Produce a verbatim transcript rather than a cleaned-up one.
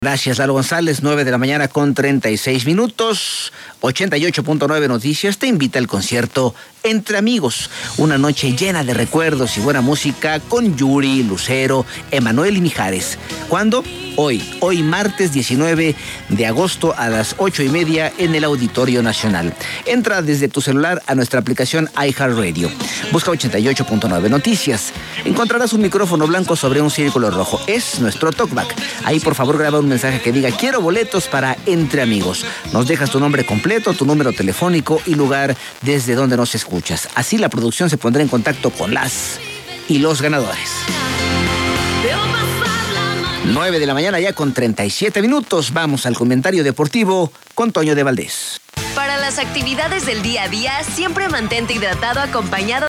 Gracias, Lalo González. Nueve de la mañana con treinta y seis minutos. ochenta y ocho punto nueve Noticias te invita al concierto Entre Amigos. Una noche llena de recuerdos y buena música con Yuri, Lucero, Emanuel y Mijares. ¿Cuándo? Hoy. Hoy martes diecinueve de agosto a las ocho y media en el Auditorio Nacional. Entra desde tu celular a nuestra aplicación iHeartRadio. Busca ochenta y ocho punto nueve Noticias. Encontrarás un micrófono blanco sobre un círculo rojo. Es nuestro talkback. Ahí por favor graba un mensaje que diga: quiero boletos para Entre Amigos. Nos dejas tu nombre completo, tu número telefónico y lugar desde donde nos escuchas. Así la producción se pondrá en contacto con las y los ganadores. nueve de la mañana ya con treinta y siete minutos. Vamos al comentario deportivo con Toño de Valdés. Para las actividades del día a día, siempre mantente hidratado acompañado